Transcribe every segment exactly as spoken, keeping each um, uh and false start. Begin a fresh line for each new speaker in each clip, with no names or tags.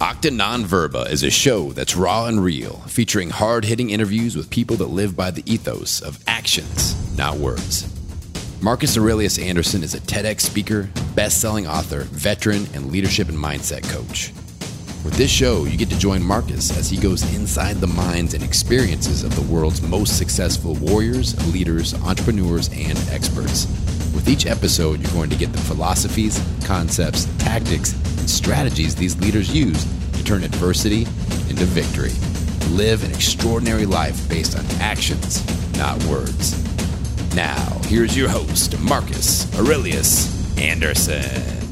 Octa Non-Verba is a show that's raw and real, featuring hard-hitting interviews with people that live by the ethos of actions, not words. Marcus Aurelius Anderson is a TEDx speaker, best-selling author, veteran, and leadership and mindset coach. With this show, you get to join Marcus as he goes inside the minds and experiences of the world's most successful warriors, leaders, entrepreneurs, and experts. With each episode, you're going to get the philosophies, concepts, tactics, and strategies these leaders use to turn adversity into victory. To live an extraordinary life based on actions, not words. Now, here's your host, Marcus Aurelius Anderson.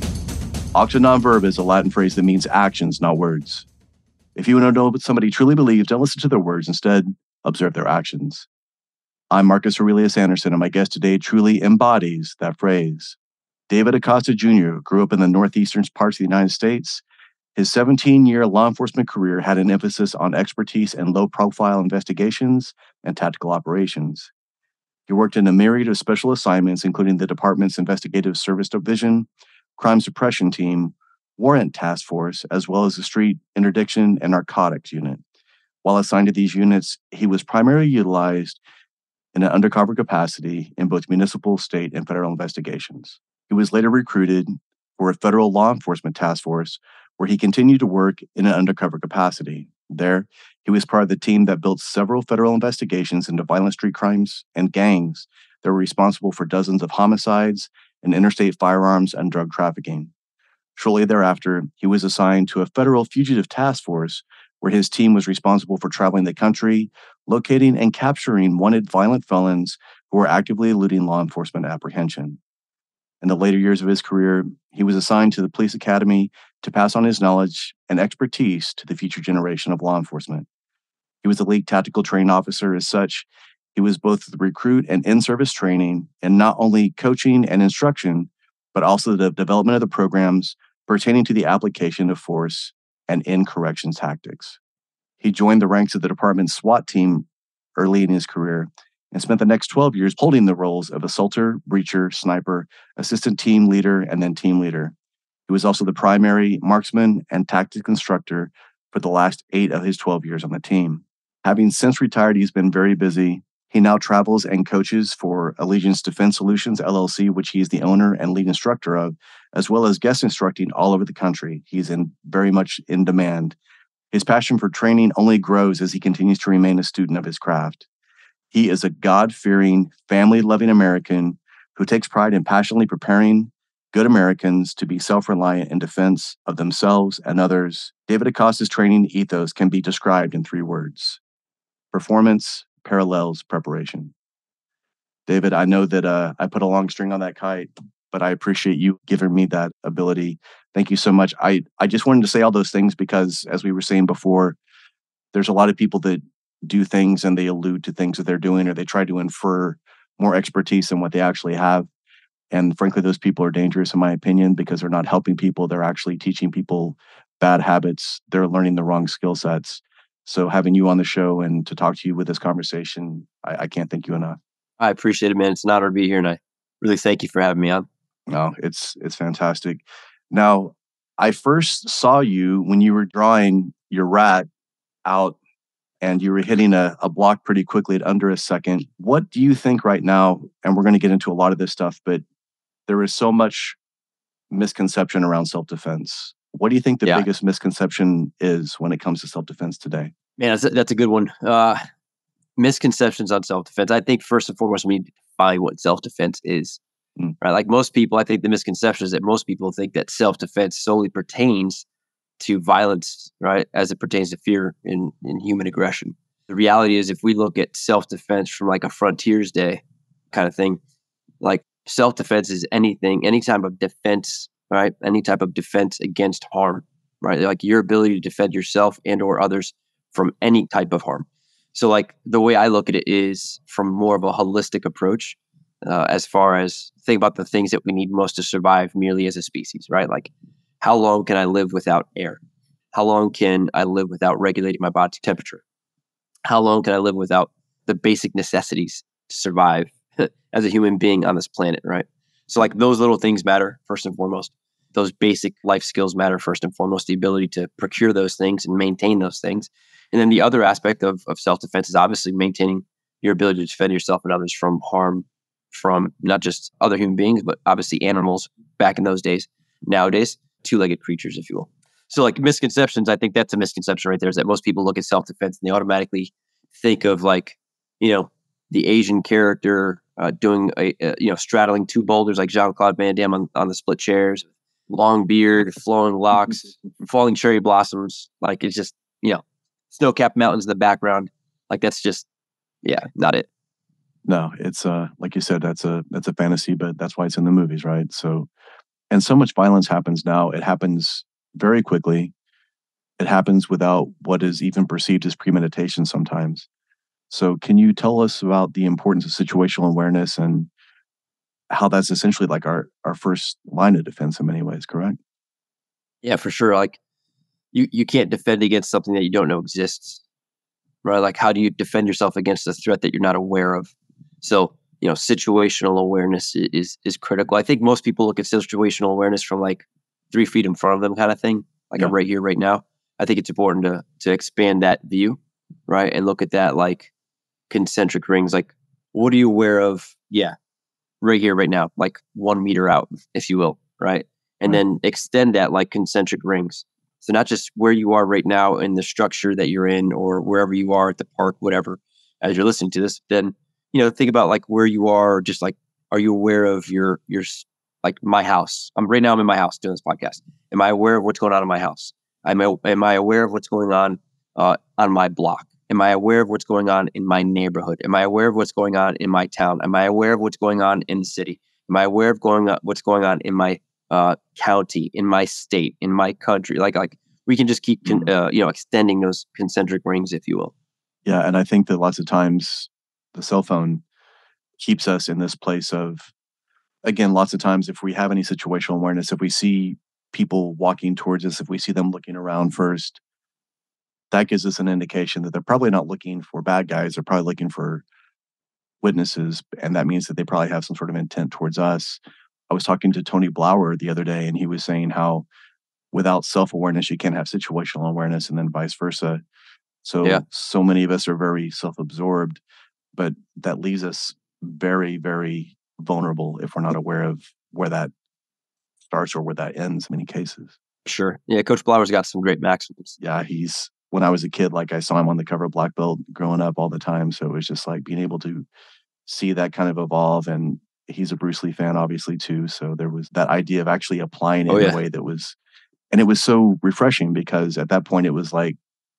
Octa Non-Verba is a Latin phrase that means actions, not words. If you want to know what somebody truly believes, don't listen to their words. Instead, observe their actions. I'm Marcus Aurelius Anderson, and my guest today truly embodies that phrase. David Acosta Junior grew up in the northeastern parts of the United States. His seventeen-year law enforcement career had an emphasis on expertise in low-profile investigations and tactical operations. He worked in a myriad of special assignments, including the department's Investigative Service Division, Crime Suppression Team, Warrant Task Force, as well as the Street Interdiction and Narcotics Unit. While assigned to these units, he was primarily utilized in an undercover capacity in both municipal, state, and federal investigations. He was later recruited for a federal law enforcement task force where he continued to work in an undercover capacity. There, he was part of the team that built several federal investigations into violent street crimes and gangs that were responsible for dozens of homicides and interstate firearms and drug trafficking. Shortly thereafter, he was assigned to a federal fugitive task force where his team was responsible for traveling the country, locating and capturing wanted violent felons who were actively eluding law enforcement apprehension. In the later years of his career, he was assigned to the police academy to pass on his knowledge and expertise to the future generation of law enforcement. He was a lead tactical training officer. As such, he was both the recruit and in-service training, and not only coaching and instruction, but also the development of the programs pertaining to the application of force and in-correction tactics. He joined the ranks of the department's SWAT team early in his career and spent the next twelve years holding the roles of assaulter, breacher, sniper, assistant team leader, and then team leader. He was also the primary marksman and tactics instructor for the last eight of his twelve years on the team. Having since retired, he's been very busy. He now travels and coaches for Allegiance Defense Solutions, L L C, which he is the owner and lead instructor of, as well as guest instructing all over the country. He's in very much in demand. His passion for training only grows as he continues to remain a student of his craft. He is a God-fearing, family-loving American who takes pride in passionately preparing good Americans to be self-reliant in defense of themselves and others. David Acosta's training ethos can be described in three words: performance, parallels, preparation. David, I know that uh, I put a long string on that kite, but I appreciate you giving me that ability. Thank you so much. I, I just wanted to say all those things because, as we were saying before, there's a lot of people that do things and they allude to things that they're doing, or they try to infer more expertise than what they actually have. And frankly, those people are dangerous, in my opinion, because they're not helping people. They're actually teaching people bad habits. They're learning the wrong skill sets. So having you on the show and to talk to you with this conversation, I, I can't thank you enough.
I appreciate it, man. It's an honor to be here, and I really thank you for having me on.
No, it's it's fantastic. Now, I first saw you when you were drawing your rat out and you were hitting a, a block pretty quickly at under a second. What do you think right now, and we're going to get into a lot of this stuff, but there is so much misconception around self-defense. What do you think the
Yeah.
biggest misconception is when it comes to self-defense today?
Man, that's a, that's a good one. Uh, misconceptions on self-defense. I think first and foremost, we need to define what self-defense is.
Mm.
Right? Like most people, I think the misconception is that most people think that self-defense solely pertains to violence, right? As it pertains to fear and, and human aggression. The reality is, if we look at self-defense from like a frontier's day kind of thing, like self-defense is anything, any type of defense, right? Any type of defense against harm, right? Like your ability to defend yourself and or others from any type of harm. So like the way I look at it is from more of a holistic approach, uh, as far as think about the things that we need most to survive merely as a species, right? Like how long can I live without air? How long can I live without regulating my body temperature? How long can I live without the basic necessities to survive as a human being on this planet, right? So like those little things matter first and foremost. those basic life skills matter first and foremost, the ability to procure those things and maintain those things. And then the other aspect of, of self-defense is obviously maintaining your ability to defend yourself and others from harm from not just other human beings, but obviously animals back in those days. Nowadays, two-legged creatures, if you will. So like misconceptions, I think that's a misconception right there, is that most people look at self-defense and they automatically think of like, you know, the Asian character uh, doing, a, a, you know, straddling two boulders like Jean-Claude Van Damme on, on the split chairs, long beard, flowing locks, falling cherry blossoms. Like it's just, you know, snow-capped mountains in the background. Like that's just, yeah, not it.
No, it's uh like you said, that's a that's a fantasy, but that's why it's in the movies, right? So, and so much violence happens now. It happens very quickly. It happens without what is even perceived as premeditation sometimes. So, can you tell us about the importance of situational awareness and how that's essentially like our our first line of defense in many ways, correct?
Yeah, for sure. Like you you can't defend against something that you don't know exists, right? Like how do you defend yourself against a threat that you're not aware of? So, you know, situational awareness i- is is critical. I think most people look at situational awareness from like three feet in front of them kind of thing, like
Yeah.
I'm right here, right now. I think it's important to to expand that view, right? And look at that like concentric rings. Like, what are you aware of? Yeah, right here, right now, like one meter out, if you will, right? And
Right.
then extend that like concentric rings. So not just where you are right now in the structure that you're in or wherever you are at the park, whatever, as you're listening to this, then, you know, think about like where you are, just like, are you aware of your, your, s- like my house? I'm right now, I'm in my house doing this podcast. Am I aware of what's going on in my house? Am I, am I aware of what's going on uh, on my block? Am I aware of what's going on in my neighborhood? Am I aware of what's going on in my town? Am I aware of what's going on in the city? Am I aware of going on, what's going on in my uh, county, in my state, in my country? Like, like we can just keep, con-
Mm.
uh, you know, extending those concentric rings, if you will.
Yeah, and I think that lots of times the cell phone keeps us in this place of, again, lots of times if we have any situational awareness, if we see people walking towards us, if we see them looking around first, that gives us an indication that they're probably not looking for bad guys. They're probably looking for witnesses. And that means that they probably have some sort of intent towards us. I was talking to Tony Blauer the other day, and he was saying how without self awareness, you can't have situational awareness, and then vice versa. So,
Yeah.
so many of us are very self absorbed, but that leaves us very, very vulnerable if we're not aware of where that starts or where that ends in many cases.
Sure. Yeah. Coach Blower's got some great maxims.
Yeah, he's, when I was a kid, like I saw him on the cover of Black Belt growing up all the time. So it was just like being able to see that kind of evolve. And he's a Bruce Lee fan, obviously, too. So there was that idea of actually applying it
Oh,
in
yeah.
a way that was, and it was so refreshing because at that point it was like,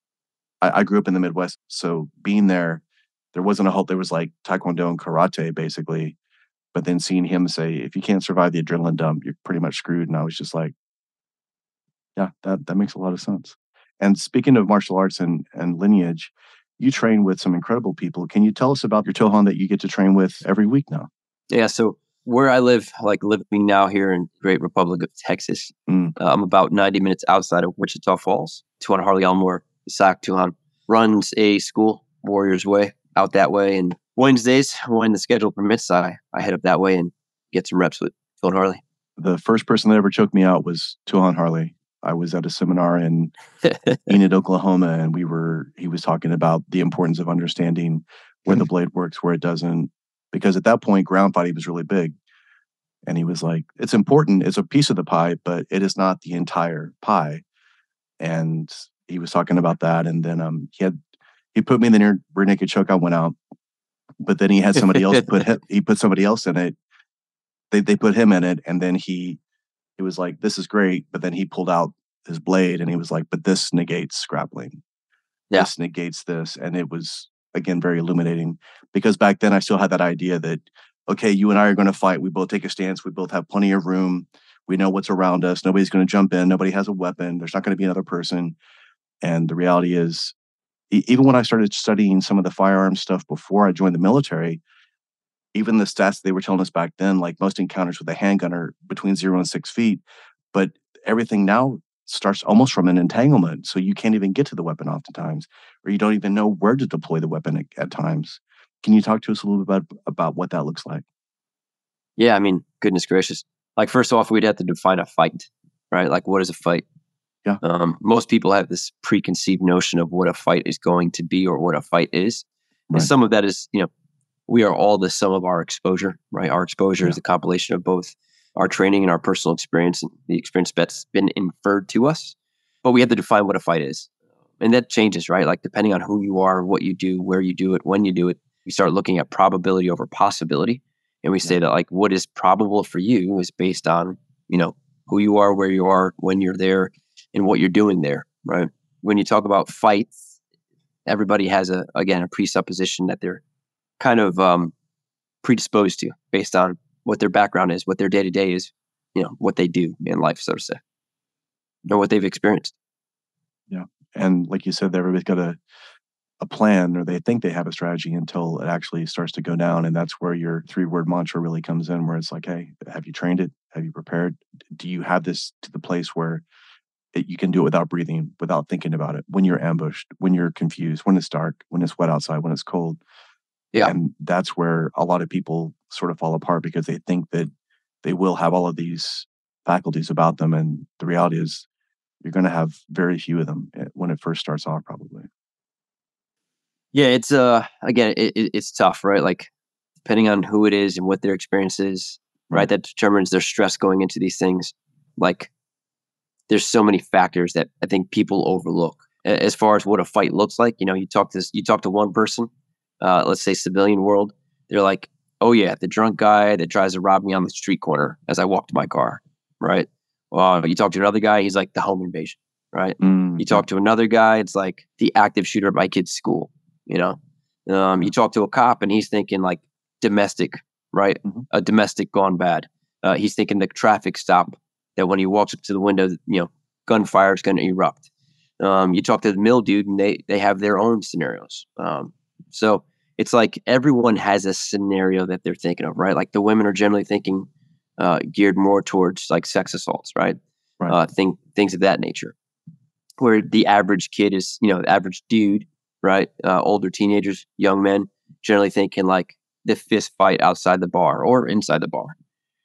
I, I grew up in the Midwest. So being there, there wasn't a hope. There was like Taekwondo and karate, basically. But then seeing him say, if you can't survive the adrenaline dump, you're pretty much screwed. And I was just like, yeah, that, that makes a lot of sense. And speaking of martial arts and, and lineage, you train with some incredible people. Can you tell us about your Tohan that you get to train with every week now?
Yeah. So where I live, like living now here in Great Republic of Texas,
Mm.
uh, I'm about ninety minutes outside of Wichita Falls. Tuhan Harley Elmore, Isaac Tuhan runs a school, Warriors Way, out that way. And Wednesdays, when the schedule permits, I, I head up that way and get some reps with Tuhan Harley.
The first person that ever choked me out was Tohan Harley. I was at a seminar in Enid, Oklahoma, and we were, he was talking about the importance of understanding where the blade works, where it doesn't, because at that point, ground fighting was really big. And he was like, it's important, it's a piece of the pie, but it is not the entire pie. And he was talking about that. And then um, he had, he put me in the near rear naked choke. I went out, but then he had somebody else put, him, he put somebody else in it. They, they put him in it. And then he, he was like, this is great. But then he pulled out his blade and he was like, but this negates grappling.
Yeah.
This negates this. And it was, again, very illuminating because back then I still had that idea that, okay, you and I are going to fight. We both take a stance. We both have plenty of room. We know what's around us. Nobody's going to jump in. Nobody has a weapon. There's not going to be another person. And the reality is, e- even when I started studying some of the firearms stuff before I joined the military, even the stats they were telling us back then, like most encounters with a handgun are between zero and six feet. But everything now starts almost from an entanglement. So you can't even get to the weapon oftentimes, or you don't even know where to deploy the weapon at, at times. Can you talk to us a little bit about, about what that looks like?
Yeah. I mean, goodness gracious. Like, first off, we'd have to define a fight, right? Like, what is a fight?
Yeah.
Um, most people have this preconceived notion of what a fight is going to be or what a fight is. And
Right.
some of that is, you know, we are all the sum of our exposure, right? Our exposure
Yeah.
is a compilation of both our training and our personal experience and the experience that's been inferred to us. But we have to define what a fight is. And that changes, right? Like depending on who you are, what you do, where you do it, when you do it, we start looking at probability over possibility. And we say
Yeah.
that like what is probable for you is based on, you know, who you are, where you are, when you're there, and what you're doing there, right? When you talk about fights, everybody has a, again, a presupposition that they're kind of um, predisposed to based on what their background is, what their day to day is, you know, what they do in life, so to say, or what they've experienced.
Yeah. And like you said, everybody's got a, a plan, or they think they have a strategy until it actually starts to go down. And that's where your three word mantra really comes in, where it's like, hey, have you trained it? Have you prepared? Do you have this to the place where it, you can do it without breathing, without thinking about it, when you're ambushed, when you're confused, when it's dark, when it's wet outside, when it's cold?
Yeah.
And that's where a lot of people sort of fall apart, because they think that they will have all of these faculties about them. And the reality is you're going to have very few of them eh, when it first starts off, probably.
Yeah, it's uh again, it, it, it's tough, right? Like depending on who it is and what their experience is, right?
Right.
That determines their stress going into these things. Like there's so many factors that I think people overlook A- as far as what a fight looks like. You know, you talk to this, you talk to one person, uh, let's say civilian world, they're like, oh yeah, the drunk guy that tries to rob me on the street corner as I walk to my car, right? Well, you talk to another guy, he's like the home invasion, right?
Mm,
You talk to another guy, it's like the active shooter at my kid's school, you know? Um, you talk to a cop and he's thinking like domestic, right?
Mhm.
A domestic gone bad. Uh, he's thinking the traffic stop that when he walks up to the window, you know, gunfire is going to erupt. Um, you talk to the mill dude and they, they have their own scenarios. Um, so it's like everyone has a scenario that they're thinking of, right? Like the women are generally thinking uh, geared more towards like sex assaults, right?
Right.
Uh, think, things of that nature. Where the average kid is, you know, the average dude, right? Uh, older teenagers, young men, generally thinking like the fist fight outside the bar or inside the bar.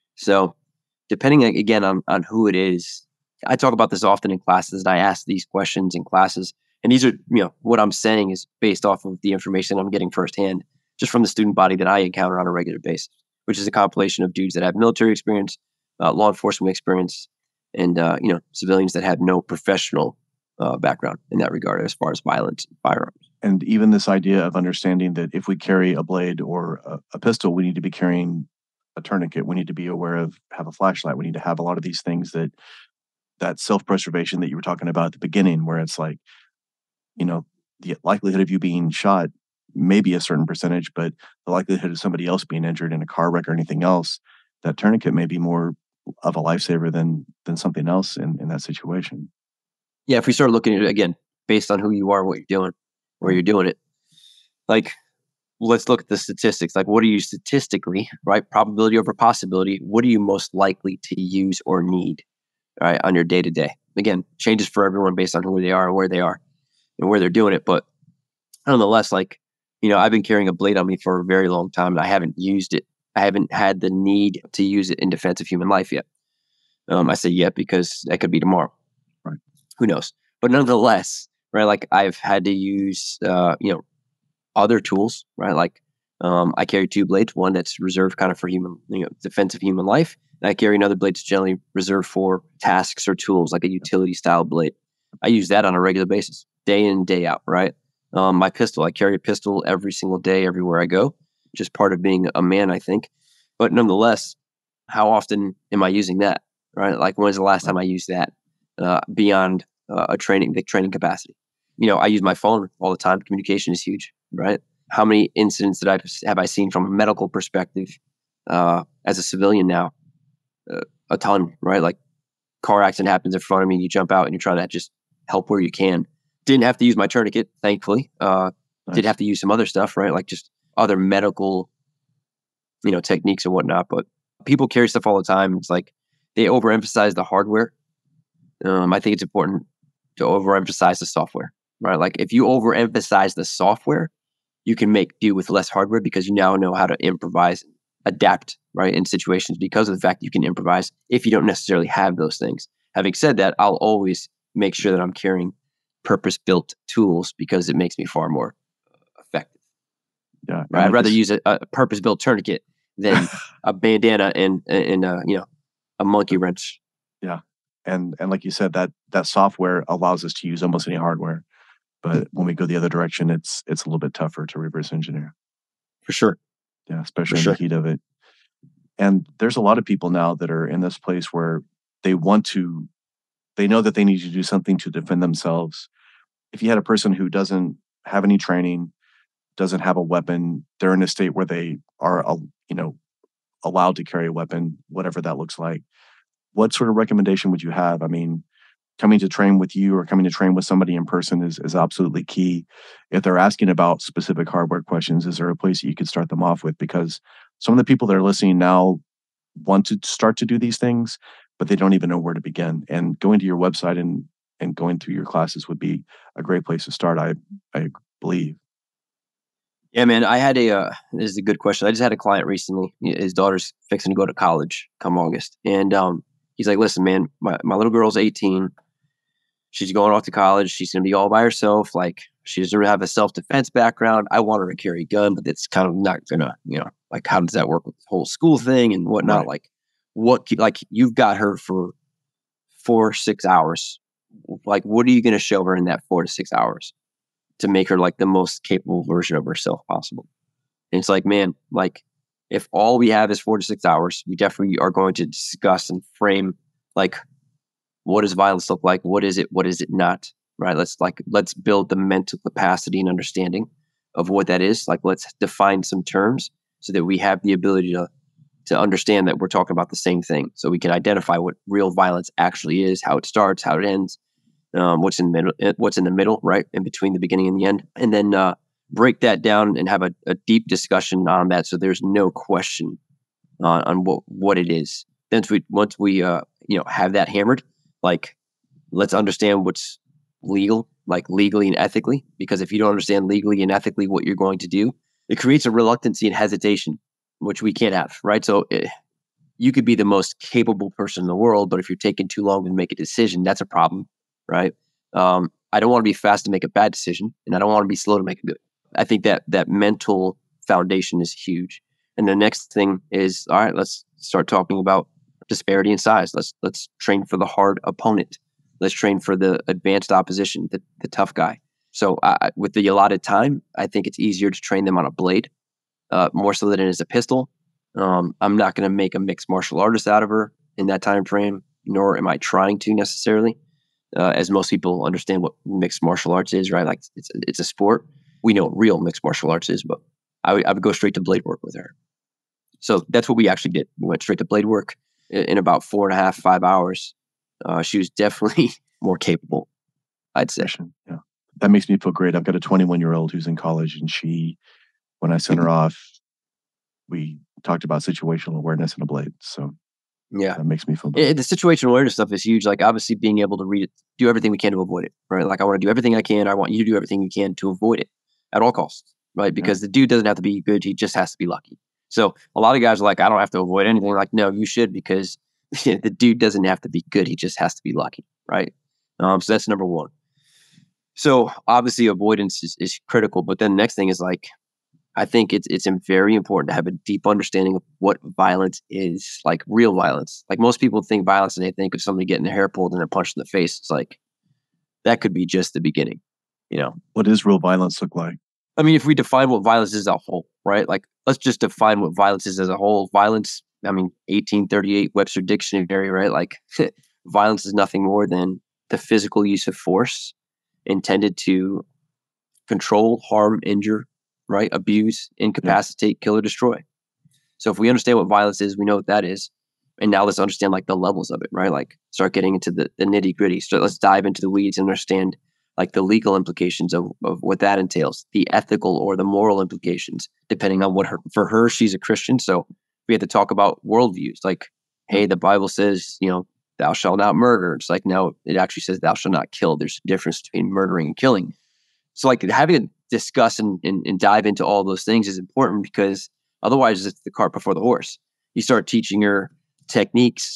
So depending like, again on, on who it is, I talk about this often in classes and I ask these questions in classes. And these are, you know, what I'm saying is based off of the information I'm getting firsthand, just from the student body that I encounter on a regular basis, which is a compilation of dudes that have military experience, uh, law enforcement experience, and, uh, you know, civilians that have no professional uh, background in that regard as far as violence and firearms.
And even this idea of understanding that if we carry a blade or a, a pistol, we need to be carrying a tourniquet. We need to be aware of, have a flashlight. We need to have a lot of these things, that that self-preservation that you were talking about at the beginning, where it's like, you know, the likelihood of you being shot may be a certain percentage, but the likelihood of somebody else being injured in a car wreck or anything else, that tourniquet may be more of a lifesaver than than something else in, in that situation.
Yeah, if we start looking at it again, based on who you are, what you're doing, where you're doing it, like let's look at the statistics. Like, what are you statistically, right? Probability over possibility. What are you most likely to use or need, right, on your day to day? Again, changes for everyone based on who they are and where they are and where they're doing it. But nonetheless, like, you know, I've been carrying a blade on me for a very long time and I haven't used it. I haven't had the need to use it in defense of human life yet. Um, I say yet because that could be tomorrow.
Right.
Who knows? But nonetheless, right, like I've had to use, uh, you know, other tools, right? Like um, I carry two blades, one that's reserved kind of for human, you know, defense of human life. And I carry another blade that's generally reserved for tasks or tools, like a utility style blade. I use that on a regular basis, day in, day out, right? Um, my pistol, I carry a pistol every single day, everywhere I go, just part of being a man, I think. But nonetheless, how often am I using that, right? Like when's the last time I used that uh, beyond uh, a training, the training capacity? You know, I use my phone all the time. Communication is huge, right? How many incidents that I have I seen from a medical perspective uh, as a civilian now? Uh, a ton, right? Like car accident happens in front of me and you jump out and you're trying to just help where you can. Didn't have to use my tourniquet, thankfully. Uh,
Nice.
Did have to use some other stuff, right? Like just other medical, you know, techniques and whatnot. But people carry stuff all the time. It's like they overemphasize the hardware. Um, I think it's important to overemphasize the software, right? Like if you overemphasize the software, you can make do with less hardware because you now know how to improvise, adapt, right, in situations because of the fact that you can improvise if you don't necessarily have those things. Having said that, I'll always make sure that I'm carrying purpose-built tools because it makes me far more effective.
Yeah,
right? I'd
like
rather
this,
use a, a purpose-built tourniquet than a bandana and and uh, you know a monkey wrench.
yeah, and and like you said, that that software allows us to use almost any hardware. But when we go the other direction, it's it's a little bit tougher to reverse engineer.
For sure,
Yeah,
for
especially in the
sure.
heat of it. And there's a lot of people now that are in this place where they want to, they know that they need to do something to defend themselves. If you had a person who doesn't have any training, doesn't have a weapon, they're in a state where they are, uh, you know, allowed to carry a weapon, whatever that looks like. What sort of recommendation would you have? I mean, coming to train with you or coming to train with somebody in person is, is absolutely key. If they're asking about specific hardware questions, is there a place that you could start them off with? Because some of the people that are listening now want to start to do these things, but they don't even know where to begin. And going to your website and and going through your classes would be a great place to start, I I believe.
Yeah, man. I had a. Uh, this is a good question. I just had a client recently. His daughter's fixing to go to college come August, and um, he's like, "Listen, man, my my little girl's eighteen. She's going off to college. She's going to be all by herself. Like, she doesn't have a self-defense background. I want her to carry a gun, but it's kind of not going to, you know, like, how does that work with the whole school thing and whatnot?
Right.
Like, what, like, you've got her for four, six hours. Like, what are you going to show her in that four to six hours to make her like the most capable version of herself possible? And it's like, man, like, if all we have is four to six hours, we definitely are going to discuss and frame, like, what does violence look like? What is it? What is it not? Right? Let's like let's build the mental capacity and understanding of what that is. Like, let's define some terms so that we have the ability to to understand that we're talking about the same thing. So we can identify what real violence actually is, how it starts, how it ends, um, what's in the middle, what's in the middle, right, in between the beginning and the end, and then uh, break that down and have a, a deep discussion on that. So there's no question on, on what what it is. Then we once we uh, you know have that hammered. Like, let's understand what's legal, like legally and ethically, because if you don't understand legally and ethically what you're going to do, it creates a reluctancy and hesitation, which we can't have, right? So it, you could be the most capable person in the world, but if you're taking too long to make a decision, that's a problem, right? Um, I don't want to be fast to make a bad decision, and I don't want to be slow to make a good. I think that that mental foundation is huge. And the next thing is, all right, let's start talking about disparity in size. Let's let's train for the hard opponent. Let's train for the advanced opposition, the, the tough guy. So uh, with the allotted time, I think it's easier to train them on a blade, uh, more so than it is a pistol. Um, I'm not going to make a mixed martial artist out of her in that time frame, nor am I trying to necessarily, uh, as most people understand what mixed martial arts is, right? Like, it's it's a sport. We know what real mixed martial arts is, but I would, I would go straight to blade work with her. So that's what we actually did. We went straight to blade work. In about four and a half, five hours, uh, she was definitely more capable, I'd say.
Yeah, that makes me feel great. I've got a twenty-one-year-old who's in college, and she, when I sent her off, we talked about situational awareness and a blade. So
yeah,
that makes me feel better.
It, the situational awareness stuff is huge. Like, obviously, being able to read it, do everything we can to avoid it, right? Like, I want to do everything I can. I want you to do everything you can to avoid it at all costs, right? Because yeah. the dude doesn't have to be good. He just has to be lucky. So a lot of guys are like, I don't have to avoid anything. Like, no, you should, because the dude doesn't have to be good. He just has to be lucky, right? Um, so that's number one. So obviously avoidance is, is critical. But then the next thing is, like, I think it's it's very important to have a deep understanding of what violence is, like real violence. Like, most people think violence and they think of somebody getting their hair pulled and they're punched in the face. It's like, that could be just the beginning, you know?
What does real violence look like?
I mean, if we define what violence is as a whole, right? Like, let's just define what violence is as a whole. Violence, I mean, eighteen thirty-eight Webster Dictionary, right? Like, violence is nothing more than the physical use of force intended to control, harm, injure, right? Abuse, incapacitate, yeah. kill, or destroy. So if we understand what violence is, we know what that is. And now let's understand, like, the levels of it, right? Like, start getting into the, the nitty gritty. So let's dive into the weeds and understand, like, the legal implications of, of what that entails, the ethical or the moral implications, depending on what her, for her, she's a Christian. So we have to talk about worldviews. Like, hey, the Bible says, you know, thou shalt not murder. It's like, no, it actually says thou shalt not kill. There's a difference between murdering and killing. So, like, having to discuss and, and, and dive into all those things is important, because otherwise it's the cart before the horse. You start teaching her techniques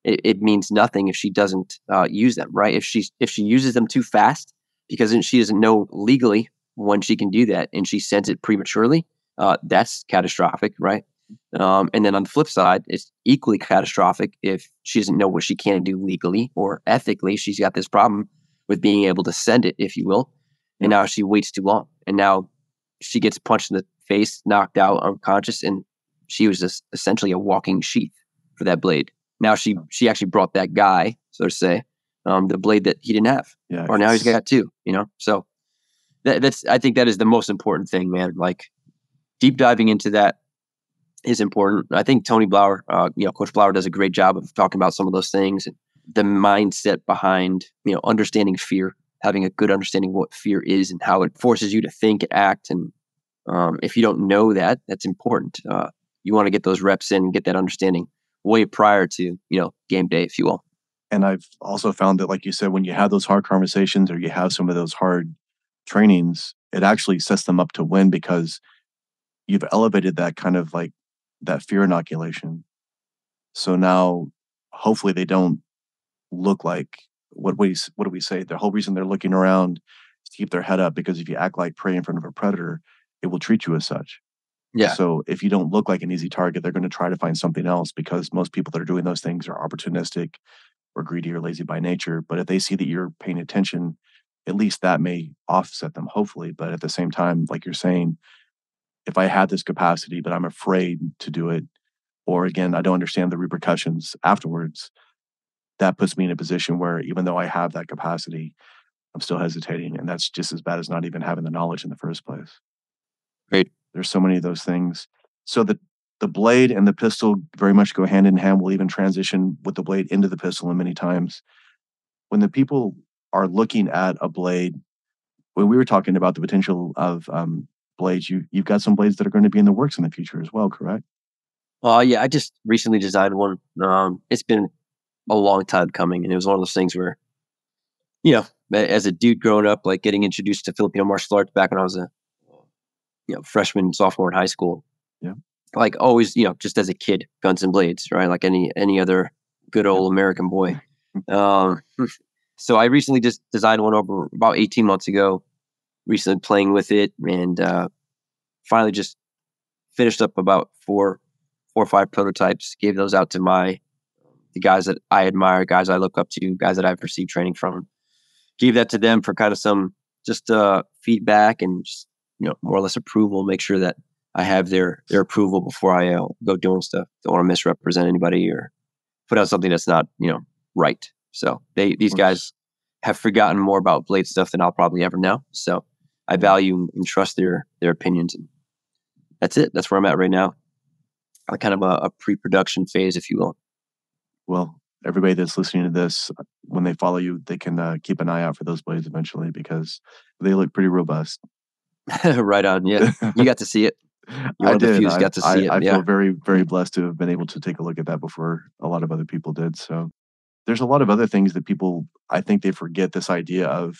it, it means nothing if she doesn't uh, use them, right? If she if she uses them too fast because then she doesn't know legally when she can do that and she sends it prematurely, uh, that's catastrophic, right? Um, and then on the flip side, it's equally catastrophic if she doesn't know what she can do legally or ethically. She's got this problem with being able to send it, if you will, and now she waits too long, and now she gets punched in the face, knocked out, unconscious, and she was just essentially a walking sheath for that blade. Now she she actually brought that guy, so to say, um, the blade that he didn't have,
Yeah,
or now he's
it's-
got two. You know, so that, that's I think that is the most important thing, man. Like deep diving into that is important. I think Tony Blauer, uh, you know, Coach Blauer does a great job of talking about some of those things and the mindset behind, you know, understanding fear, having a good understanding of what fear is and how it forces you to think and act. And um, if you don't know that, that's important. Uh, you want to get those reps in and get that understanding way prior to, you know, game day, if you will.
And I've also found that, like you said, when you have those hard conversations or you have some of those hard trainings, it actually sets them up to win because you've elevated that kind of like that fear inoculation. So now, hopefully, they don't look like what we what do we say? The whole reason they're looking around is to keep their head up because if you act like prey in front of a predator, it will treat you as such.
Yeah.
So if you don't look like an easy target, they're going to try to find something else because most people that are doing those things are opportunistic or greedy or lazy by nature. But if they see that you're paying attention, at least that may offset them, hopefully. But at the same time, like you're saying, if I had this capacity, but I'm afraid to do it, or again, I don't understand the repercussions afterwards, that puts me in a position where even though I have that capacity, I'm still hesitating. And that's just as bad as not even having the knowledge in the first place.
Great.
There's so many of those things. So the the blade and the pistol very much go hand in hand. We'll even transition with the blade into the pistol in many times. When the people are looking at a blade, when we were talking about the potential of um, blades, you, you've got some blades that are going to be in the works in the future as well, correct?
Uh, yeah, I just recently designed one. Um, it's been a long time coming, and it was one of those things where, you know, a- as a dude growing up, like getting introduced to Filipino martial arts back when I was a, you know, freshman, sophomore in high school.
Yeah.
Like always, you know, just as a kid, guns and blades, right? Like any any other good old American boy. Um, so I recently just designed one over about eighteen months ago. Recently playing with it, and uh, finally just finished up about four, four or five prototypes. Gave those out to my the guys that I admire, guys I look up to, guys that I've received training from. Gave that to them for kind of some just uh, feedback and just, you know, more or less approval. Make sure that I have their their approval before I uh, go doing stuff. Don't want to misrepresent anybody or put out something that's not, you know, right. So they these guys have forgotten more about blade stuff than I'll probably ever know. So I value and trust their their opinions, and that's it. That's where I'm at right now. Like kind of a, a pre-production phase, if you will.
Well, everybody that's listening to this, when they follow you, they can uh, keep an eye out for those blades eventually because they look pretty robust.
Right on. Yeah, you got to see it. You're one
I
of the
did.
few who's
I,
got to
I,
see it.
I
Yeah.
feel very, very blessed to have been able to take a look at that before a lot of other people did. So there's a lot of other things that people, I think they forget this idea of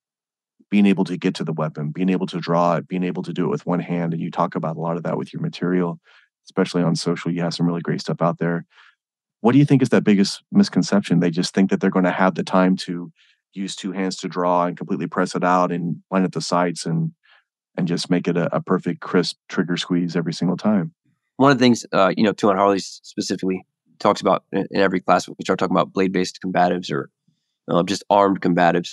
being able to get to the weapon, being able to draw it, being able to do it with one hand. And you talk about a lot of that with your material, especially on social. You have some really great stuff out there. What do you think is that biggest misconception? They just think that they're going to have the time to use two hands to draw and completely press it out and line up the sights and and just make it a, a perfect, crisp trigger squeeze every single time.
One of the things, uh, you know, Two on Harleys specifically talks about in, in every class, we start talking about blade-based combatives or uh, just armed combatives.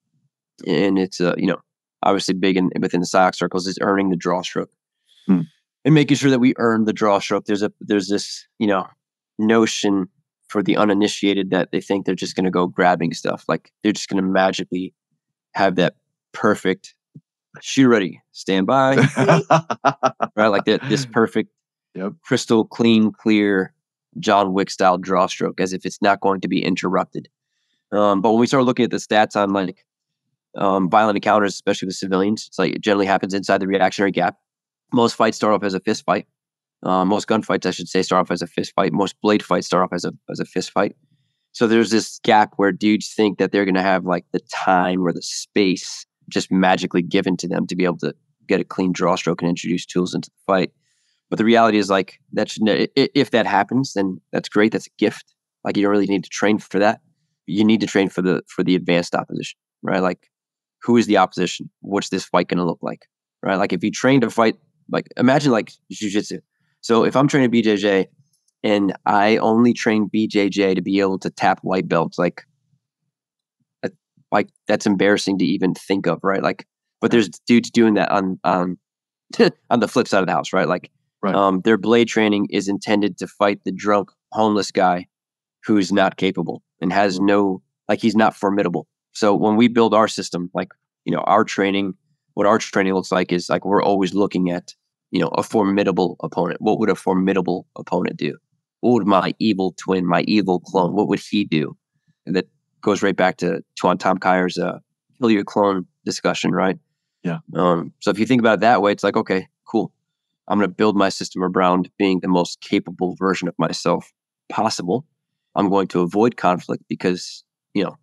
And it's, uh, you know, obviously big in, within the S I O C circles is earning the draw stroke
Hmm.
and making sure that we earn the draw stroke. There's a, there's this, you know, notion for the uninitiated that they think they're just going to go grabbing stuff. Like they're just going to magically have that perfect shoot ready, stand by, right? Like that, this perfect,
Yep.
crystal clean, clear John Wick style draw stroke as if it's not going to be interrupted. Um, but when we start looking at the stats on like um, violent encounters, especially with civilians, it's like it generally happens inside the reactionary gap. Most fights start off as a fist fight. Uh, most gunfights, I should say, start off as a fist fight. Most blade fights start off as a as a fist fight. So there's this gap where dudes think that they're going to have like the time or the space just magically given to them to be able to get a clean draw stroke and introduce tools into the fight. But the reality is like that should, if that happens, then that's great. That's a gift. Like you don't really need to train for that. You need to train for the for the advanced opposition, right? Like who is the opposition? What's this fight going to look like, right? Like if you train to fight, like imagine like jiu-jitsu. So if I'm training B J J and I only train B J J to be able to tap white belts, like like that's embarrassing to even think of, right? Like, but there's dudes doing that on on on the flip side of the house, right? Like,
Right.
um, their blade training is intended to fight the drunk homeless guy who's not capable and has no, like, he's not formidable. So when we build our system, like, you know, our training, what our training looks like is like we're always looking at, you know, a formidable opponent. What would a formidable opponent do? What would my evil twin, my evil clone, what would he do? And that goes right back to Tuan Tom Kyer's uh, kill your clone discussion, right?
Yeah.
Um, so if you think about it that way, it's like, okay, cool. I'm going to build my system around being the most capable version of myself possible. I'm going to avoid conflict because, you know,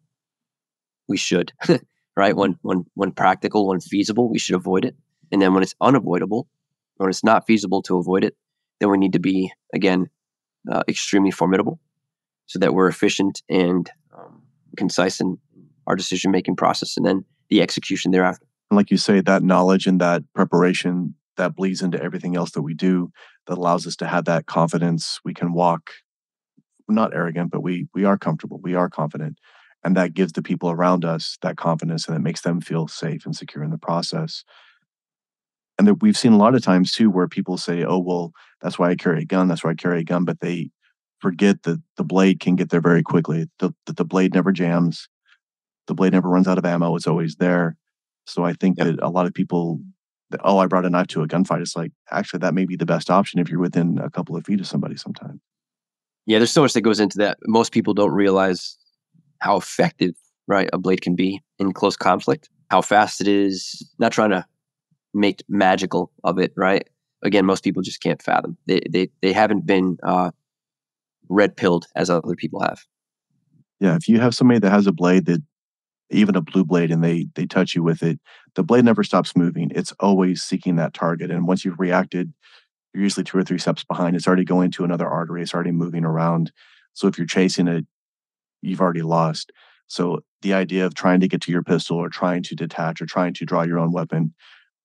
we should, right? When, when, when practical, when feasible, we should avoid it. And then when it's unavoidable, when it's not feasible to avoid it, then we need to be, again, uh, extremely formidable so that we're efficient and um, concise in our decision-making process and then the execution thereafter.
And like you say, that knowledge and that preparation that bleeds into everything else that we do, that allows us to have that confidence. We can walk, not arrogant, but we we are comfortable. We are confident. And that gives the people around us that confidence, and it makes them feel safe and secure in the process. And that we've seen a lot of times too, where people say, oh, well, that's why I carry a gun. That's why I carry a gun. But they forget that the blade can get there very quickly. The, the, the blade never jams. The blade never runs out of ammo. It's always there. So I think
Yep.
that a lot of people, that, oh, I brought a knife to a gunfight. It's like, actually, that may be the best option if you're within a couple of feet of somebody sometime.
Yeah, there's so much that goes into that. Most people don't realize how effective, right, a blade can be in close conflict, how fast it is, not trying to make magical of it, right? Again, most people just can't fathom. They they they haven't been uh, red-pilled as other people have.
Yeah, if you have somebody that has a blade, that even a blue blade, and they they touch you with it, the blade never stops moving. It's always seeking that target. And once you've reacted, you're usually two or three steps behind. It's already going to another artery. It's already moving around. So if you're chasing it, you've already lost. So the idea of trying to get to your pistol or trying to detach or trying to draw your own weapon,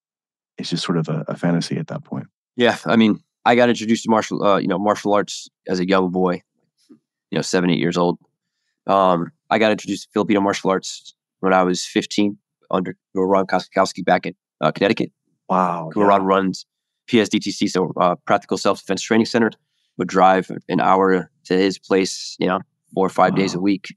it's just sort of a, a fantasy at that point.
Yeah, I mean, I got introduced to martial, uh, you know, martial arts as a young boy, you know, seven, eight years old. Um, I got introduced to Filipino martial arts when I was fifteen under Ron Koskowski back in uh, Connecticut.
Wow.
Ron
Yeah.
runs P S D T C, so uh, Practical Self-Defense Training Center. Would drive an hour to his place, you know, four or five days a
Wow.
week,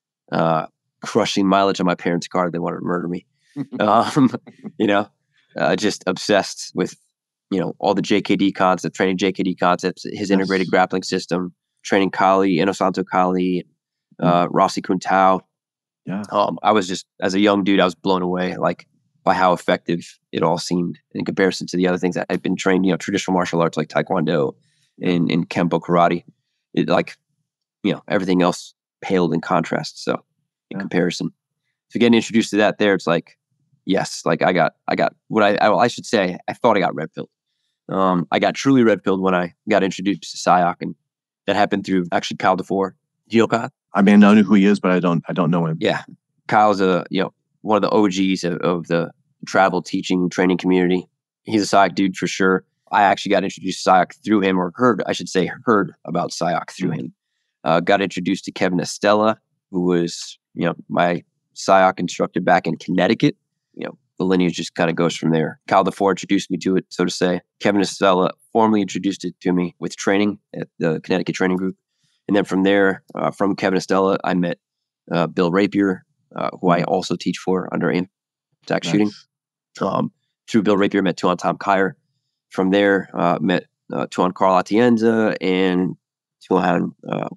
uh, crushing mileage on my parents' car. They wanted to murder me. um, you know, uh, just obsessed with, you know, all the J K D concepts, training J K D concepts, his integrated
Yes.
grappling system, training Kali, Inosanto Kali, uh, Rossi Kuntao.
Yeah.
Um, I was just, as a young dude, I was blown away, like, by how effective it all seemed in comparison to the other things that I'd been trained, you know, traditional martial arts like Taekwondo and, and Kempo karate. It, like, you know, everything else paled in contrast. So in
Yeah.
comparison, so getting introduced to that there, it's like, yes, like I got, I got what I, I, I should say, I thought I got red pilled. Um, I got truly red pilled when I got introduced to S I O C, and that happened through actually Kyle DeFore. Do you know Kyle?
I may know who he is, but I don't I don't know him.
Yeah. Kyle's a, you know, one of the O Gs of, of the travel teaching training community. He's a S I O C dude for sure. I actually got introduced to S I O C through him, or heard, I should say, heard about S I O C through him. Uh, got introduced to Kevin Estella, who was, you know, my S I O C instructor back in Connecticut. You know, the lineage just kind of goes from there. Kyle DeFore introduced me to it, so to say. Kevin Estella formally introduced it to me with training at the Connecticut Training Group. And then from there, uh, from Kevin Estella, I met uh, Bill Rapier, uh, who I also teach for under aim attack
Nice.
shooting. Um, through Bill Rapier, met Tuan Tom Kyer. From there, uh, met uh, Tuan Carl Atienza and Tuan uh,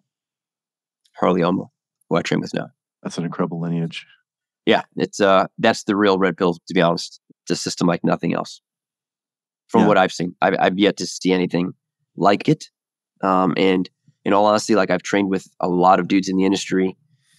Harley Omo, who I train with now.
That's an incredible lineage.
Yeah, it's uh, that's the real red pill, to be honest. It's a system like nothing else. From
Yeah.
what I've seen, I've, I've yet to see anything like it. Um, and in all honesty, like I've trained with a lot of dudes in the industry.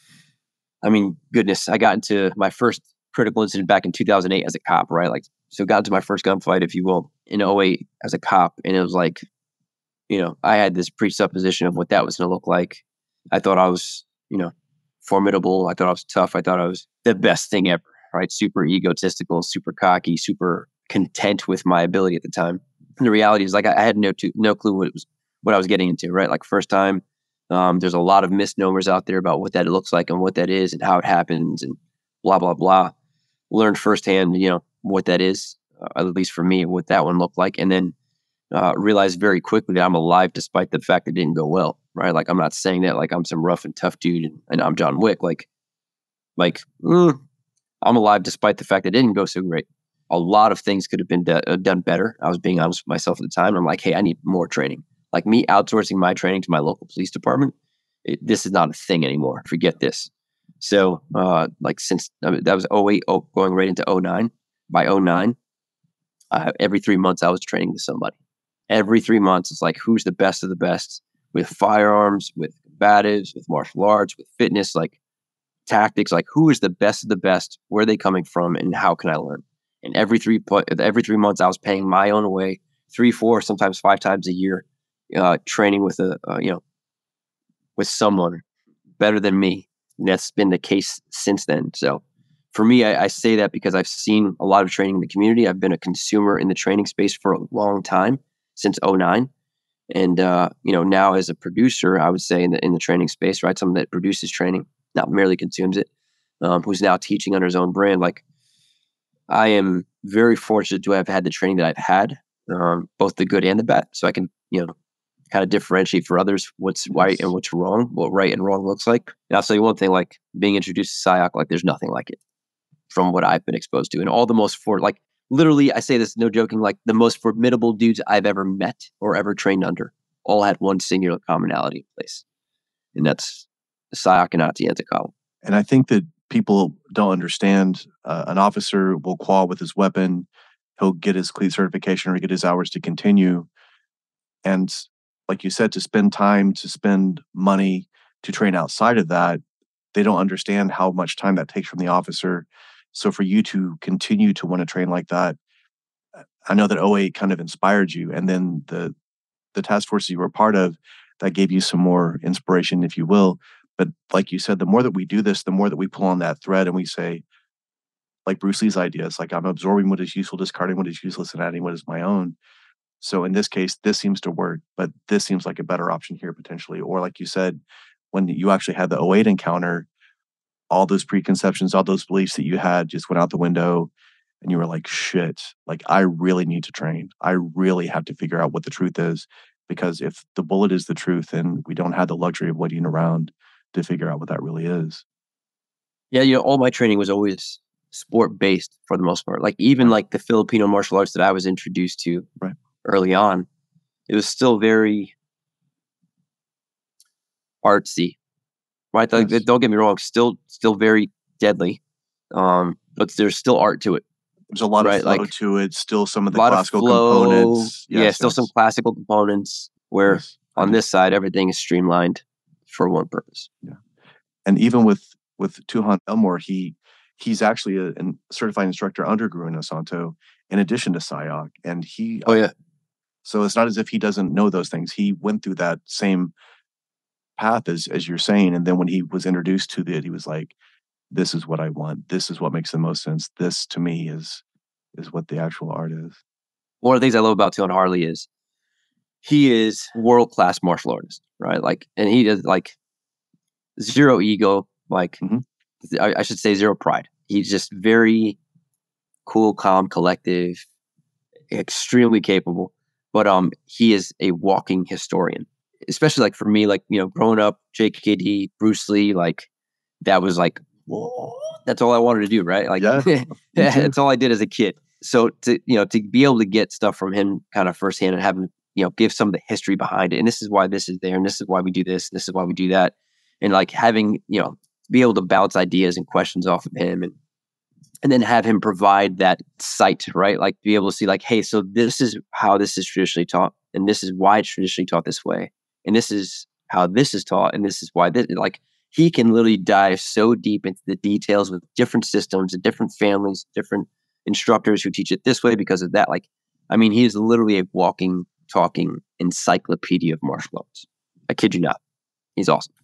I mean, goodness, I got into my first critical incident back in two thousand eight as a cop, right? Like, so got into my first gunfight, if you will, in oh eight as a cop. And it was like, you know, I had this presupposition of what that was going to look like. I thought I was, you know, formidable. I thought I was tough. I thought I was the best thing ever, right? Super egotistical, super cocky, super content with my ability at the time. And the reality is, like, I, I had no to, no clue what it was, what I was getting into, right? Like, first time, um, there's a lot of misnomers out there about what that looks like and what that is and how it happens and blah, blah, blah. Learned firsthand, you know, what that is, uh, at least for me, what that one looked like. And then uh, realized very quickly that I'm alive despite the fact it didn't go well, right? Like, I'm not saying that like I'm some rough and tough dude and, and I'm John Wick. Like, like mm, I'm alive despite the fact it didn't go so great. A lot of things could have been do- done better. I was being honest with myself at the time. I'm like, hey, I need more training. Like, me outsourcing my training to my local police department, it, this is not a thing anymore. Forget this. So, uh, like, since I mean, that was oh eight, oh, going right into oh nine. By oh nine, uh, every three months I was training with somebody. Every three months, it's like, who's the best of the best with firearms, with combatives, with martial arts, with fitness, like tactics. Like, who is the best of the best? Where are they coming from, and how can I learn? And every three every three months, I was paying my own way, three, four, sometimes five times a year, uh, training with a uh, you know with someone better than me. And that's been the case since then. So for me, I, I say that because I've seen a lot of training in the community. I've been a consumer in the training space for a long time, since oh nine. And, uh, you know, now as a producer, I would say in the, in the training space, right? Someone that produces training, not merely consumes it, um, who's now teaching under his own brand. Like, I am very fortunate to have had the training that I've had, um, both the good and the bad. So I can, you know, kind of differentiate for others what's yes. right and what's wrong, what right and wrong looks like. And I'll tell you one thing, like, being introduced to S I O C, like, there's nothing like it from what I've been exposed to. And all the most for like, literally, I say this, no joking, like, the most formidable dudes I've ever met or ever trained under all had one singular commonality in place. And that's S I O C and Ottantaytambo.
And I think that people don't understand, uh, an officer will qual with his weapon. He'll get his cleat certification or get his hours to continue. And like you said, to spend time, to spend money to train outside of that, they don't understand how much time that takes from the officer. So for you to continue to want to train like that, I know that oh eight kind of inspired you. And then the the task forces you were part of, that gave you some more inspiration, if you will. But like you said, the more that we do this, the more that we pull on that thread and we say, like Bruce Lee's ideas, like, I'm absorbing what is useful, discarding what is useless, and adding what is my own. So in this case, this seems to work, but this seems like a better option here potentially. Or like you said, when you actually had the oh eight encounter, all those preconceptions, all those beliefs that you had just went out the window, and you were like, shit, like, I really need to train. I really have to figure out what the truth is, because if the bullet is the truth, then we don't have the luxury of waiting around to figure out what that really is.
Yeah, you know, all my training was always sport based for the most part. Like, even like the Filipino martial arts that I was introduced to
right.
early on, it was still very artsy, right? Like,
Yes.
don't get me wrong, still still very deadly, um, but there's still art to it.
There's a lot
right?
of flow
like,
to it. Still some of the
lot
classical
of flow,
components.
yeah,
Yes,
still
yes.
some classical components where
Yes,
on this side everything is streamlined for one purpose.
Yeah, and even with with Tuhan Elmore, he he's actually a, a certified instructor under Guru Santo, in addition to S I O C, and he.
Oh yeah.
So it's not as if he doesn't know those things. He went through that same path as as you're saying, and then when he was introduced to it, he was like, "This is what I want. This is what makes the most sense. This to me is is what the actual art is."
One of the things I love about Tuhan Harley is he is world class martial artist, right? Like, and he does like zero ego, like
Mhm.
I, I should say zero pride. He's just very cool, calm, collective, extremely capable. But um, he is a walking historian. Especially like for me, like, you know, growing up, J K D, Bruce Lee, like, that was like, whoa, that's all I wanted to do, right? Like,
Yeah, me too.
that's all I did as a kid. So to, you know, to be able to get stuff from him kind of firsthand and have him, you know, give some of the history behind it. And this is why this is there. And this is why we do this. And this is why we do that. And like having, you know, be able to bounce ideas and questions off of him, and and then have him provide that sight, right? Like, be able to see like, hey, so this is how this is traditionally taught. And this is why it's traditionally taught this way. And this is how this is taught. And this is why this, like, he can literally dive so deep into the details with different systems and different families, different instructors who teach it this way because of that. Like, I mean, he is literally a walking, talking encyclopedia of martial arts. I kid you not. He's awesome.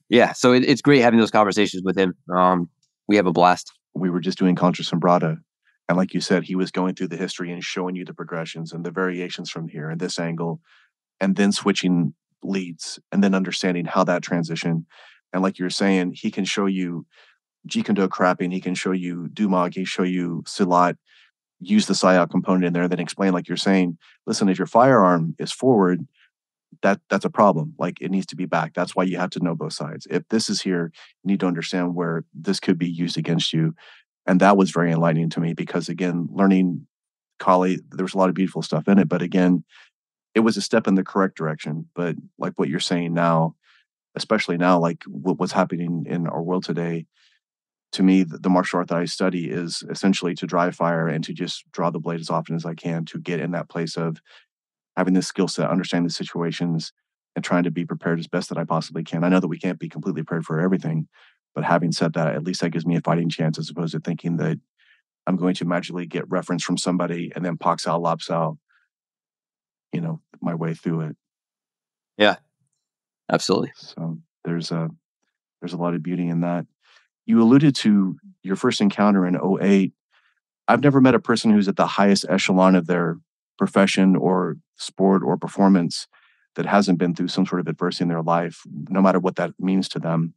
Yeah. So it, it's great having those conversations with him. Um, we have a blast.
We were just doing Contra Sombrata. And like you said, he was going through the history and showing you the progressions and the variations from here and this angle, and then switching leads and then understanding how that transition. And like you're saying, he can show you Jeet Kune Do crapping, he can show you Dumag, he can show you Silat, use the Sayat component in there, then explain, like you're saying, listen, if your firearm is forward, that that's a problem. Like it needs to be back. That's why you have to know both sides. If this is here, you need to understand where this could be used against you. And that was very enlightening to me because, again, learning Kali, there was a lot of beautiful stuff in it. But again, it was a step in the correct direction. But like what you're saying now, especially now, like what, what's happening in our world today, to me, the, the martial art that I study is essentially to dry fire and to just draw the blade as often as I can to get in that place of having this skill set, understanding the situations, and trying to be prepared as best that I possibly can. I know that we can't be completely prepared for everything, but having said that, at least that gives me a fighting chance as opposed to thinking that I'm going to magically get reference from somebody and then Pak Sao, Lap Sao, you know, my way through it.
Yeah, absolutely.
So there's a there's a lot of beauty in that. You alluded to your first encounter in oh eight. I've never met a person who's at the highest echelon of their profession or sport or performance that hasn't been through some sort of adversity in their life, no matter what that means to them.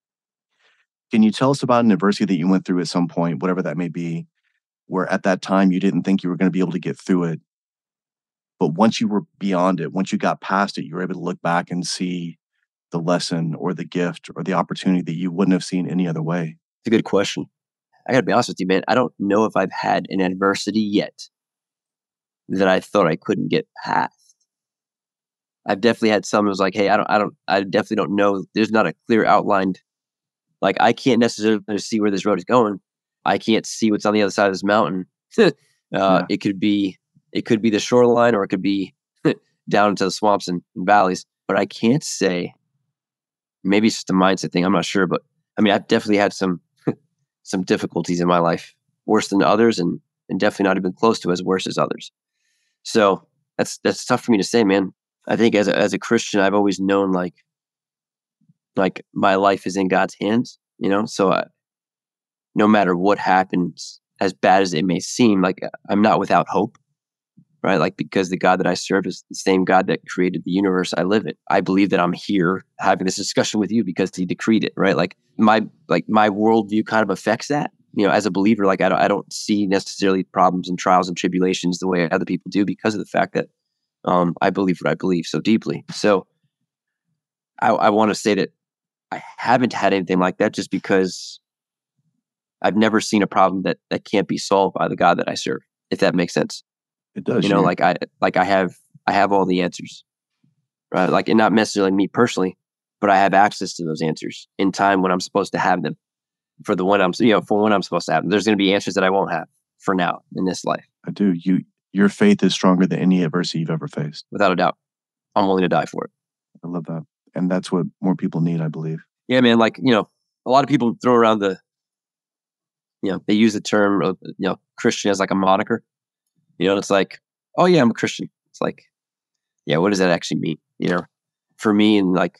Can you tell us about an adversity that you went through at some point, whatever that may be, where at that time you didn't think you were going to be able to get through it, but once you were beyond it, once you got past it, you were able to look back and see the lesson or the gift or the opportunity that you wouldn't have seen any other way?
It's a good question. I got to be honest with you, man. I don't know if I've had an adversity yet that I thought I couldn't get past. I've definitely had some that was like, hey, I don't, I don't, I definitely don't know. There's not a clear outlined, like I can't necessarily see where this road is going. I can't see what's on the other side of this mountain. uh, yeah. It could be, it could be the shoreline, or it could be down into the swamps and, and valleys. But I can't say. Maybe it's just a mindset thing. I'm not sure, but I mean, I've definitely had some some difficulties in my life, worse than others, and and definitely not even close to as worse as others. So that's that's tough for me to say, man. I think as a, as a Christian, I've always known like like my life is in God's hands, you know. So I, no matter what happens, as bad as it may seem, like I'm not without hope, right? Like because the God that I serve is the same God that created the universe I live in. I believe that I'm here having this discussion with you because He decreed it, right? Like my like my worldview kind of affects that. You know, as a believer, like I don't I don't see necessarily problems and trials and tribulations the way other people do because of the fact that um, I believe what I believe so deeply. So I, I want to say that I haven't had anything like that just because I've never seen a problem that that can't be solved by the God that I serve, if that makes sense.
It does.
You know,
yeah.
like I like I have I have all the answers, right? Like, and not necessarily me personally, but I have access to those answers in time when I'm supposed to have them. For the one I'm, you know, for when I'm supposed to have them. There's going to be answers that I won't have for now in this life.
I do. You, your faith is stronger than any adversity you've ever faced,
without a doubt. I'm willing to die for it.
I love that, and that's what more people need, I believe.
Yeah, man. Like, you know, a lot of people throw around the, you know, they use the term of, you know, Christian as like a moniker. You know, it's like, oh yeah, I'm a Christian. It's like, yeah, what does that actually mean? You know, for me and like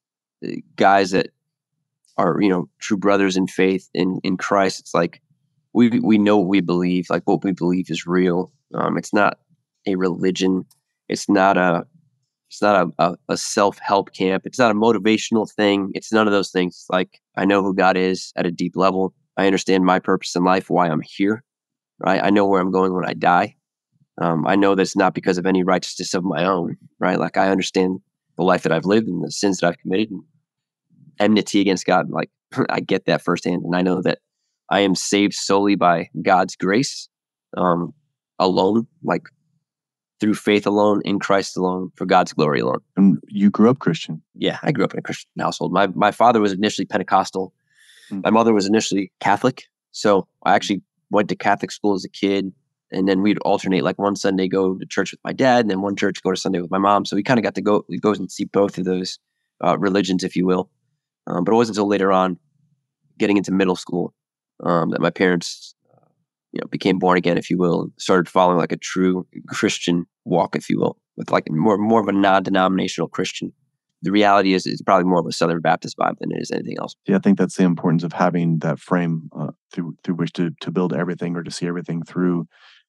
guys that are, you know, true brothers in faith in, in Christ, it's like, we we know what we believe, like what we believe is real. Um, it's not a religion. It's not a, it's not a, a, a self-help camp. It's not a motivational thing. It's none of those things. Like, I know who God is at a deep level. I understand my purpose in life, why I'm here, right? I know where I'm going when I die. Um, I know that it's not because of any righteousness of my own, right? Like, I understand the life that I've lived and the sins that I've committed and enmity against God. Like, I get that firsthand. And I know that I am saved solely by God's grace, um, alone, like through faith alone, in Christ alone, for God's glory alone.
And you grew up Christian?
Yeah, I grew up in a Christian household. My my father was initially Pentecostal. Mm-hmm. My mother was initially Catholic. So I actually went to Catholic school as a kid. And then we'd alternate, like one Sunday go to church with my dad, and then one church go to Sunday with my mom. So we kind of got to go, we go and see both of those uh, religions, if you will. Um, but it wasn't until later on, getting into middle school, um, that my parents, uh, you know, became born again, if you will, and started following like a true Christian walk, if you will, with like more more of a non-denominational Christian the reality is it's probably more of a Southern Baptist vibe than it is anything else.
Yeah, I think that's the importance of having that frame uh, through through which to to build everything or to see everything through.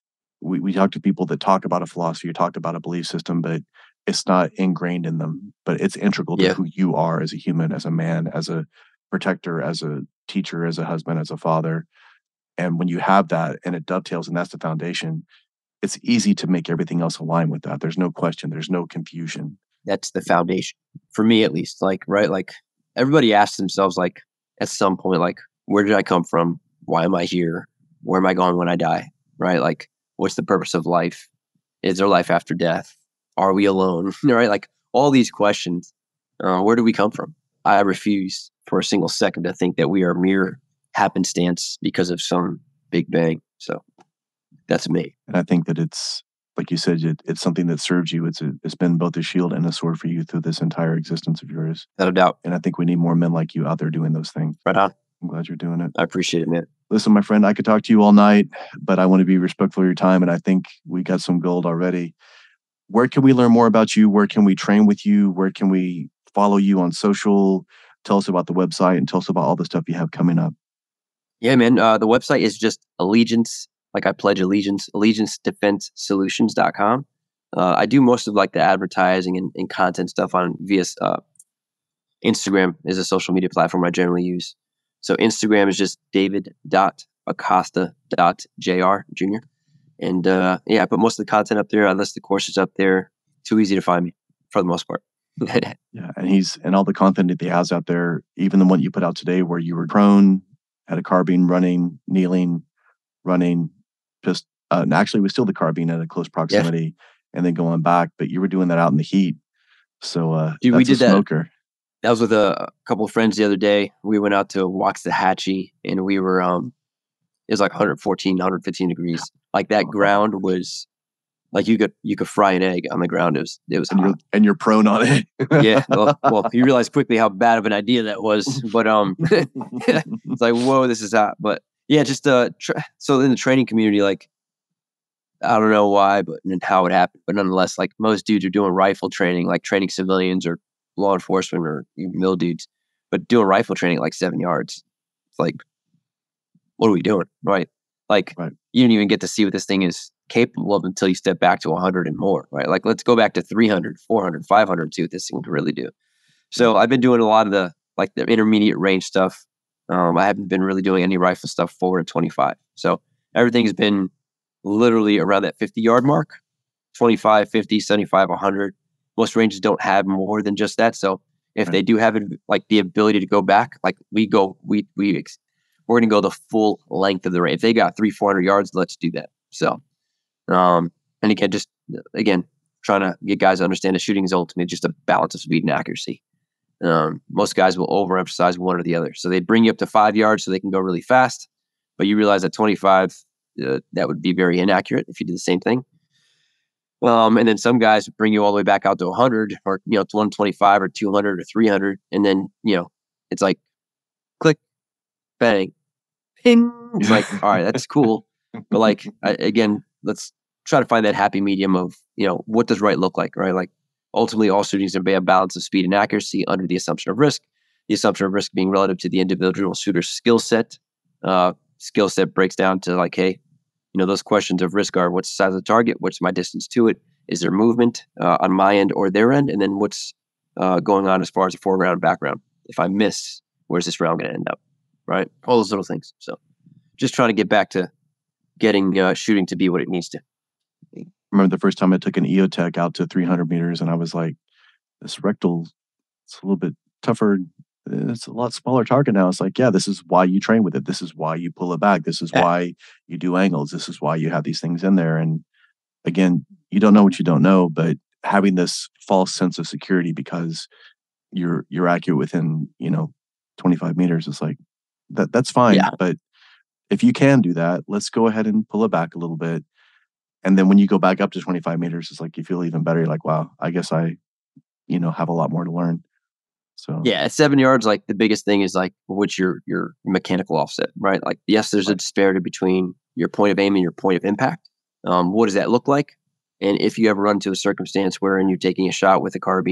We we talk to people that talk about a philosophy or talk about a belief system, but it's not ingrained in them. But it's integral to
Yeah.
who you are as a human, as a man, as a protector, as a teacher, as a husband, as a father. And when you have that and it dovetails and that's the foundation, it's easy to make everything else align with that. There's no question. There's no confusion.
That's the foundation for me, at least. Like, right. Like everybody asks themselves, like at some point, like, where did I come from? Why am I here? Where am I going when I die? Right. Like, what's the purpose of life? Is there life after death? Are we alone? Right. Like all these questions, uh, where do we come from? I refuse for a single second to think that we are mere happenstance because of some big bang. So that's me.
And I think that it's, like you said, it, it's something that serves you. It's a, it's been both a shield and a sword for you through this entire existence of yours.
Without a doubt.
And I think we need more men like you out there doing those things.
Right on.
I'm glad you're doing it.
I appreciate it, man.
Listen, my friend, I could talk to you all night, but I want to be respectful of your time. And I think we got some gold already. Where can we learn more about you? Where can we train with you? Where can we follow you on social? Tell us about the website and tell us about all the stuff you have coming up.
Yeah, man. Uh, the website is just Allegiance, like I pledge allegiance, allegiance defense solutions dot com. Uh, I do most of like the advertising and, and content stuff on via uh, Instagram is a social media platform I generally use. So Instagram is just david dot acosta dot j r junior. And uh, yeah, I put most of the content up there. I list the courses up there. Too easy to find me for the most part.
Yeah, and he's and all the content that he has out there, even the one you put out today where you were prone, had a carbine running, kneeling, running, just uh, and actually was still the carbine at a close proximity, yeah. And then going back, but you were doing that out in the heat. So uh,
Dude,
that's
we did
a smoker.
That. That was with a, a couple of friends the other day. We went out to Waxahachie, and we were um, it was like one fourteen, one fifteen degrees. Like that ground was like you could you could fry an egg on the ground. It was it was
and
hot.
You're, and you're prone on it.
Yeah. Well, well, you realize quickly how bad of an idea that was. But um, it's like, whoa, this is hot. But yeah, just uh, tra- so in the training community, like I don't know why, but and how it happened, but nonetheless, like most dudes are doing rifle training, like training civilians or law enforcement or even mill dudes, but doing rifle training at like seven yards. It's like, what are we doing? Right. Like
right.
You don't even get to see what this thing is capable of until you step back to one hundred and more, right? Like let's go back to three hundred, four hundred, five hundred to see what this thing can really do. So I've been doing a lot of the, like the intermediate range stuff. Um, I haven't been really doing any rifle stuff forward at twenty-five. So everything has been literally around that fifty yard mark, twenty-five, fifty, seventy-five, one hundred. Most ranges don't have more than just that. So if right. they do have it, like the ability to go back, like we go, we, we, ex- we're going to go the full length of the range. If they got three, four hundred yards, let's do that. So, um, and again, just again, trying to get guys to understand that shooting is ultimately just a balance of speed and accuracy. Um, most guys will overemphasize one or the other. So they bring you up to five yards so they can go really fast, but you realize at twenty-five, uh, that would be very inaccurate if you did the same thing. Um, and then some guys bring you all the way back out to one hundred or, you know, to one twenty-five or two hundred or three hundred. And then, you know, it's like click, bang, ping. It's like, all right, that's cool. But like, I, again, let's try to find that happy medium of, you know, what does right look like, right? Like ultimately all shooting is going to be a balance of speed and accuracy under the assumption of risk. The assumption of risk being relative to the individual shooter's skill set. Uh, skill set breaks down to like, hey, you know, those questions of risk are what's the size of the target? What's my distance to it? Is there movement uh, on my end or their end? And then what's uh, going on as far as the foreground and background? If I miss, where's this round going to end up? Right? All those little things. So just trying to get back to getting uh, shooting to be what it needs to.
I remember the first time I took an E O Tech out to three hundred meters and I was like, this rectal, it's a little bit tougher. It's a lot smaller target now. It's like, yeah, this is why you train with it. This is why you pull it back. This is
yeah.
why you do angles. This is why you have these things in there. And again, you don't know what you don't know, but having this false sense of security because you're you're accurate within, you know, twenty-five meters is like that. That's fine.
Yeah.
But if you can do that, let's go ahead and pull it back a little bit. And then when you go back up to twenty-five meters, it's like you feel even better. You're like, wow, I guess I, you know, have a lot more to learn. So
yeah, at seven yards, like the biggest thing is like what's your your mechanical offset, right? Like yes, there's a disparity between your point of aim and your point of impact. Um, what does that look like? And if you ever run into a circumstance wherein you're taking a shot with a carbine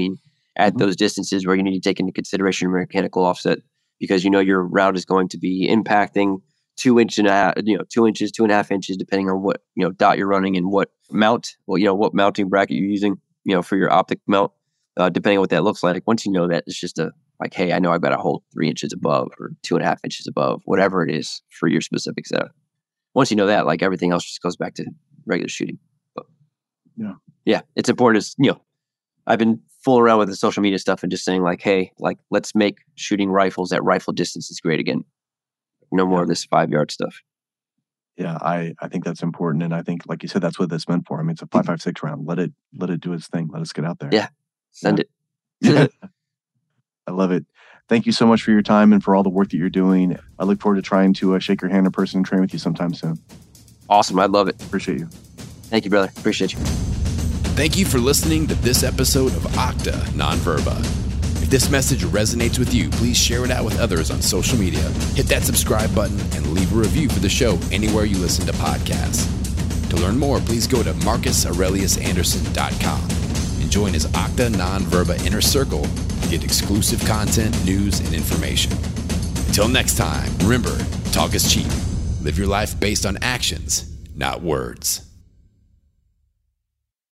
at
Mhm.
those distances where you need to take into consideration your mechanical offset, because you know your route is going to be impacting two inch and a half, you know, two inches, two and a half inches, depending on what, you know, dot you're running and what mount, well, you know, what mounting bracket you're using, you know, for your optic mount, uh, depending on what that looks like. Once you know that, it's just a, like, hey, I know I've got to hold three inches above or two and a half inches above, whatever it is for your specific setup. Once you know that, like, everything else just goes back to regular shooting. But
Yeah.
yeah, it's important. To, you know, I've been fooling around with the social media stuff and just saying like, hey, like, let's make shooting rifles at rifle distances great again. No more
Yeah.
of this five yard stuff.
Yeah, I, I think that's important. And I think, like you said, that's what that's meant for. I mean, it's a five five six round. Let it let it do its thing. Let us get out there.
Yeah. Send
Yeah.
it.
I love it. Thank you so much for your time and for all the work that you're doing. I look forward to trying to uh, shake your hand in person and train with you sometime soon.
Awesome. I'd love it.
Appreciate you.
Thank you, brother. Appreciate you.
Thank you for listening to this episode of Octa Non-Verba. If this message resonates with you, please share it out with others on social media. Hit that subscribe button and leave a review for the show anywhere you listen to podcasts. To learn more, please go to marcus aurelius anderson dot com and join his Octa Non-Verba Inner Circle to get exclusive content, news, and information. Until next time, remember, talk is cheap. Live your life based on actions, not words.